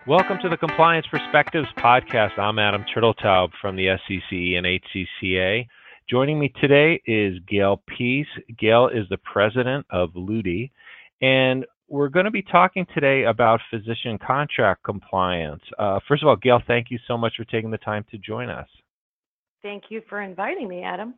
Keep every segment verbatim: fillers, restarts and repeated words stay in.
Welcome to the Compliance Perspectives podcast. I'm Adam Turtletaub from the S C C E and H C C A. Joining me today is Gail Peace. Gail is the president of L U D I, and we're going to be talking today about physician contract compliance. Uh, first of all, Gail, thank you so much for taking the time to join us. Thank you for inviting me, Adam.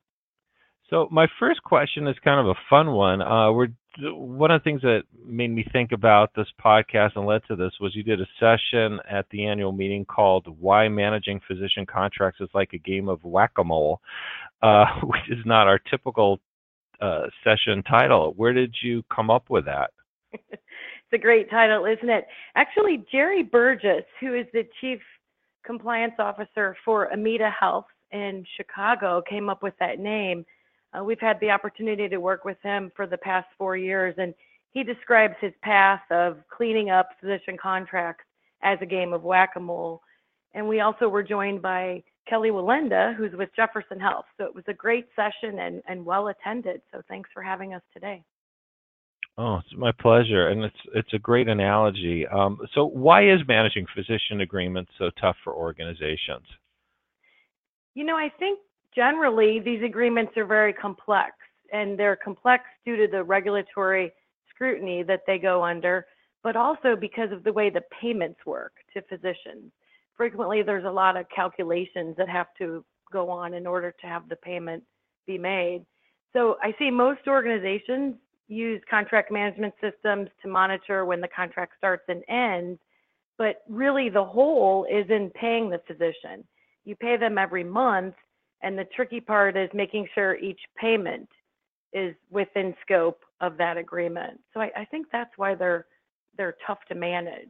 So my first question is kind of a fun one. Uh, we're one of the things that made me think about this podcast and led to this was you did a session at the annual meeting called "Why Managing Physician Contracts is Like a Game of Whack-A-Mole," uh, which is not our typical uh, session title. Where did you come up with that? It's a great title, isn't it? Actually, Jerry Burgess, who is the Chief Compliance Officer for Amita Health in Chicago, came up with that name. Uh, we've had the opportunity to work with him for the past four years, and he describes his path of cleaning up physician contracts as a game of whack-a-mole. And we also were joined by Kelly Walenda, who's with Jefferson Health. So it was a great session and, and well attended. So thanks for having us today. Oh, it's my pleasure, and it's it's a great analogy. Um, so why is managing physician agreements so tough for organizations? You know, I think generally these agreements are very complex, and they're complex due to the regulatory scrutiny that they go under, but also because of the way the payments work to physicians. Frequently, there's a lot of calculations that have to go on in order to have the payment be made. So I see most organizations use contract management systems to monitor when the contract starts and ends, but really the whole is in paying the physician. You pay them every month, and the tricky part is making sure each payment is within scope of that agreement. So I, I think that's why they're they're tough to manage.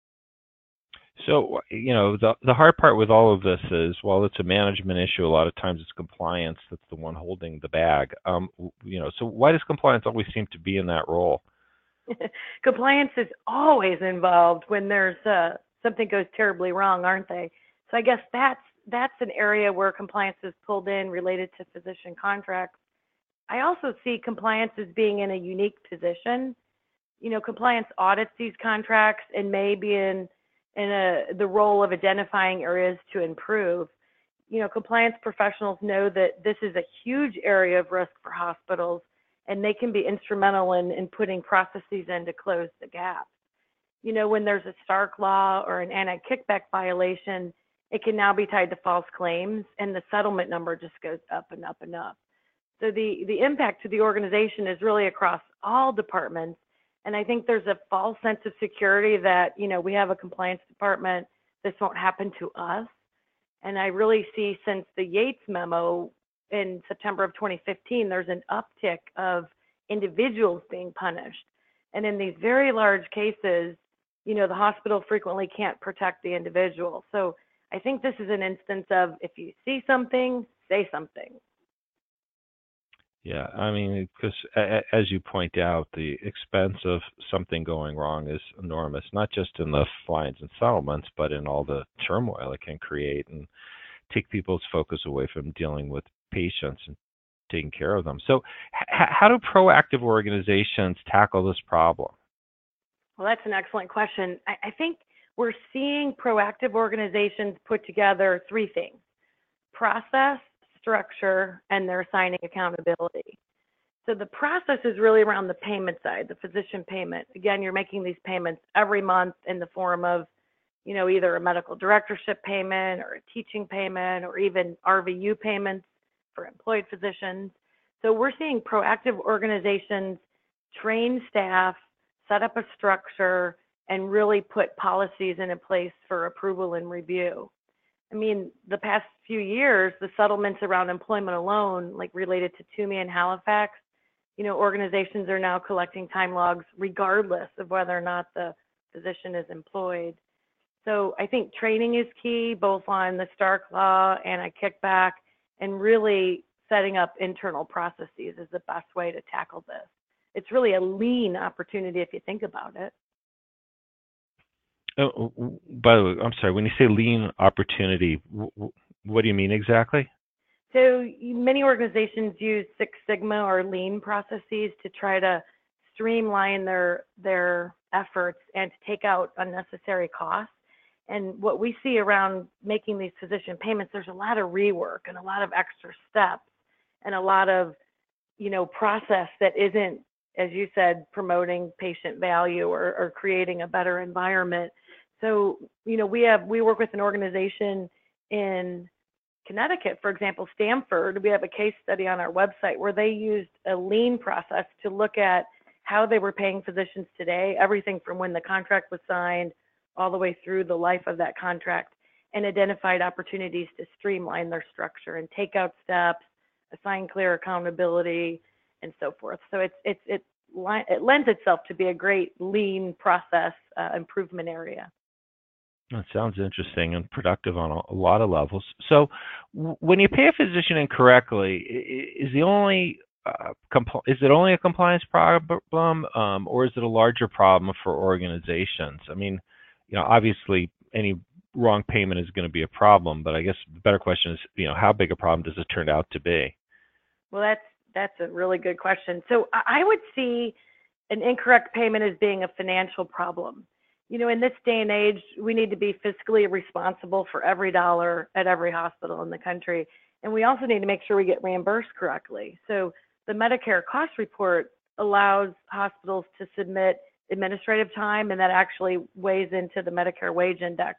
So, you know, the the hard part with all of this is, while it's a management issue, a lot of times it's compliance that's the one holding the bag. Um, you know, so why does compliance always seem to be in that role? Compliance is always involved when there's uh, something goes terribly wrong, aren't they? So I guess that's that's an area where compliance is pulled in related to physician contracts. I also see compliance as being in a unique position. You know, compliance audits these contracts and may be in in a, the role of identifying areas to improve. You know, compliance professionals know that this is a huge area of risk for hospitals, and they can be instrumental in, in putting processes in to close the gap. You know, when there's a Stark law or an anti-kickback violation, it can now be tied to false claims, and the settlement number just goes up and up and up. So the, the impact to the organization is really across all departments. And I think there's a false sense of security that, you know, we have a compliance department, this won't happen to us. And I really see since the Yates memo in September of twenty fifteen, there's an uptick of individuals being punished. And in these very large cases, you know, the hospital frequently can't protect the individual. So I think this is an instance of, if you see something, say something. Yeah, I mean, because as you point out, the expense of something going wrong is enormous, not just in the fines and settlements, but in all the turmoil it can create and take people's focus away from dealing with patients and taking care of them. So h- how do proactive organizations tackle this problem? Well, that's an excellent question. I, I think we're seeing proactive organizations put together three things: process, structure, and they're assigning accountability. So the process is really around the payment side, the physician payment. Again, you're making these payments every month in the form of, you know, either a medical directorship payment or a teaching payment or even R V U payments for employed physicians. So we're seeing proactive organizations train staff, set up a structure, and really put policies in place for approval and review. I mean, the past few years, the settlements around employment alone, like related to Toomey and Halifax, you know, organizations are now collecting time logs regardless of whether or not the physician is employed. So I think training is key, both on the Stark law and a kickback, and really setting up internal processes is the best way to tackle this. It's really a lean opportunity if you think about it. Oh, by the way, I'm sorry, when you say lean opportunity, what do you mean exactly? So many organizations use Six Sigma or lean processes to try to streamline their their efforts and to take out unnecessary costs. And what we see around making these physician payments, there's a lot of rework and a lot of extra steps and a lot of, you know, process that isn't, as you said, promoting patient value or, or creating a better environment. So, you know, we have, we work with an organization in Connecticut, for example, Stanford. We have a case study on our website where they used a lean process to look at how they were paying physicians today, everything from when the contract was signed all the way through the life of that contract, and identified opportunities to streamline their structure and take out steps, assign clear accountability, and so forth. So it's it's it, it lends itself to be a great lean process uh, improvement area. That sounds interesting and productive on a, a lot of levels. So, w- when you pay a physician incorrectly, i- is the only uh, compl- is it only a compliance problem, um, or is it a larger problem for organizations? I mean, you know, obviously any wrong payment is going to be a problem, but I guess the better question is, you know, how big a problem does it turn out to be? Well, that's that's a really good question. So I I would see an incorrect payment as being a financial problem. You know, in this day and age, we need to be fiscally responsible for every dollar at every hospital in the country. And we also need to make sure we get reimbursed correctly. So the Medicare cost report allows hospitals to submit administrative time, and that actually weighs into the Medicare wage index.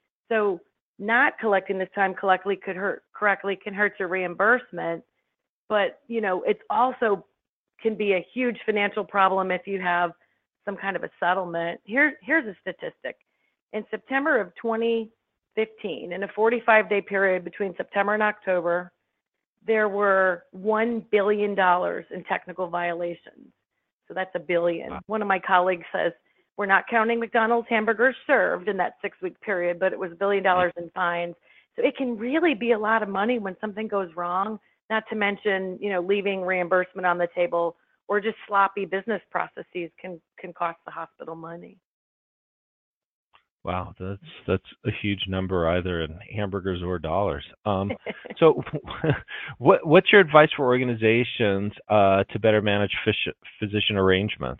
So not collecting this time correctly could hurt correctly can hurt your reimbursement, but you know, it's also can be a huge financial problem if you have some kind of a settlement. Here, here's a statistic. In September of twenty fifteen, in a forty-five day period between September and October, there were one billion dollars in technical violations. So that's a billion. Wow. One of my colleagues says, we're not counting McDonald's hamburgers served in that six week period, but it was a billion dollars in fines. So it can really be a lot of money when something goes wrong, not to mention, you know, leaving reimbursement on the table, or just sloppy business processes can, can cost the hospital money. Wow, that's that's a huge number, either in hamburgers or dollars. Um, so, what what's your advice for organizations uh, to better manage phys- physician arrangements?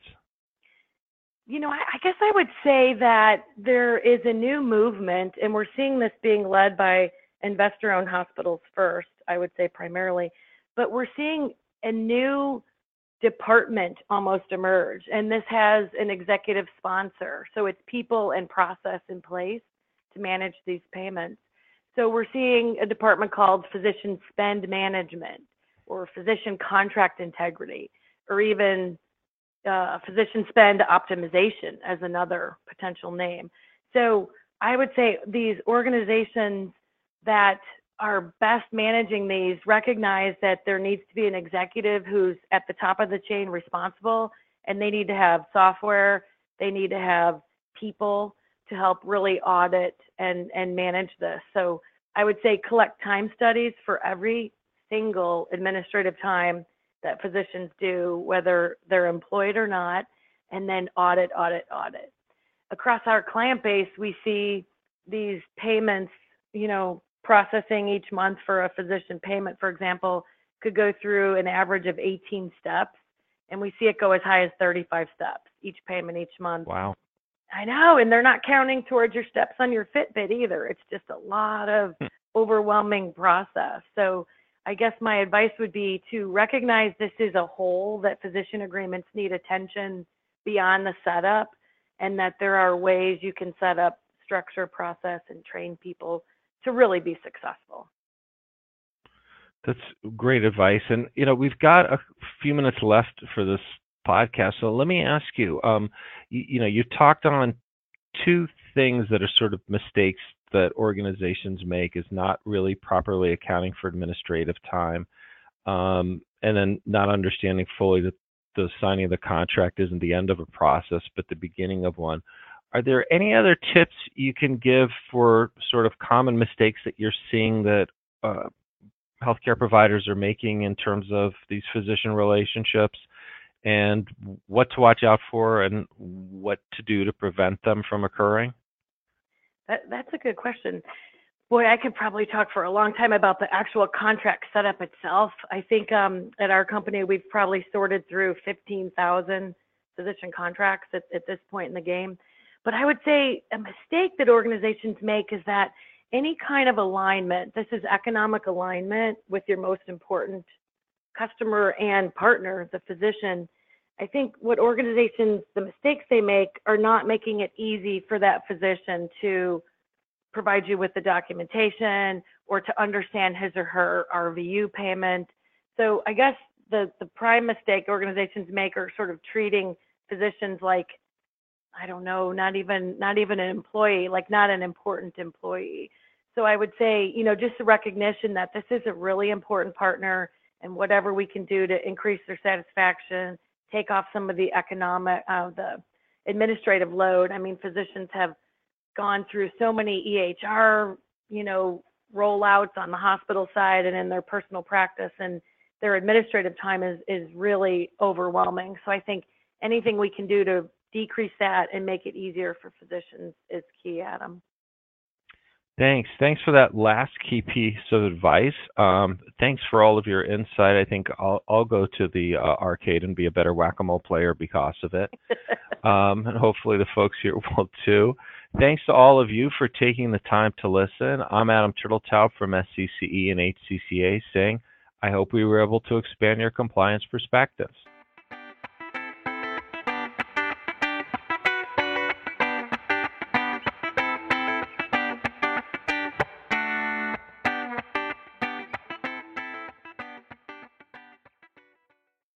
You know, I, I guess I would say that there is a new movement, and we're seeing this being led by investor-owned hospitals first, I would say primarily, but we're seeing a new department almost emerge, and this has an executive sponsor. So it's people and process in place to manage these payments. So we're seeing a department called Physician Spend Management, or Physician Contract Integrity, or even uh, Physician Spend Optimization as another potential name. So I would say these organizations that are best managing these recognize that there needs to be an executive who's at the top of the chain responsible, and they need to have software, they need to have people to help really audit and, and manage this. So I would say collect time studies for every single administrative time that physicians do, whether they're employed or not, and then audit, audit, audit. Across our client base, we see these payments, you know, processing each month for a physician payment, for example, could go through an average of eighteen steps, and we see it go as high as thirty-five steps each payment each month. Wow. I know, and they're not counting towards your steps on your Fitbit either. It's just a lot of overwhelming process. So I guess my advice would be to recognize this is a whole, that physician agreements need attention beyond the setup, and that there are ways you can set up structure, process, and train people to really be successful. That's great advice. And, you know, we've got a few minutes left for this podcast. So let me ask you, um, you, you know, you talked on two things that are sort of mistakes that organizations make, is not really properly accounting for administrative time, um, and then not understanding fully that the signing of the contract isn't the end of a process, but the beginning of one. Are there any other tips you can give for sort of common mistakes that you're seeing that uh, healthcare providers are making in terms of these physician relationships, and what to watch out for and what to do to prevent them from occurring? That, that's a good question. Boy, I could probably talk for a long time about the actual contract setup itself. I think um, at our company, we've probably sorted through fifteen thousand physician contracts at, at this point in the game. But I would say a mistake that organizations make is that any kind of alignment, this is economic alignment with your most important customer and partner, the physician. I think what organizations, the mistakes they make are not making it easy for that physician to provide you with the documentation or to understand his or her R V U payment. So I guess the, the prime mistake organizations make are sort of treating physicians like, I don't know, not even not even an employee, like not an important employee. So I would say, you know, just the recognition that this is a really important partner, and whatever we can do to increase their satisfaction, take off some of the economic, uh, the administrative load. I mean, physicians have gone through so many E H R, you know, rollouts on the hospital side and in their personal practice, and their administrative time is, is really overwhelming. So I think anything we can do to decrease that and make it easier for physicians is key, Adam. Thanks. Thanks for that last key piece of advice. Um, thanks for all of your insight. I think I'll, I'll go to the uh, arcade and be a better whack-a-mole player because of it. um, and hopefully the folks here will too. Thanks to all of you for taking the time to listen. I'm Adam Turteltaub from S C C E and H C C A saying, I hope we were able to expand your compliance perspectives.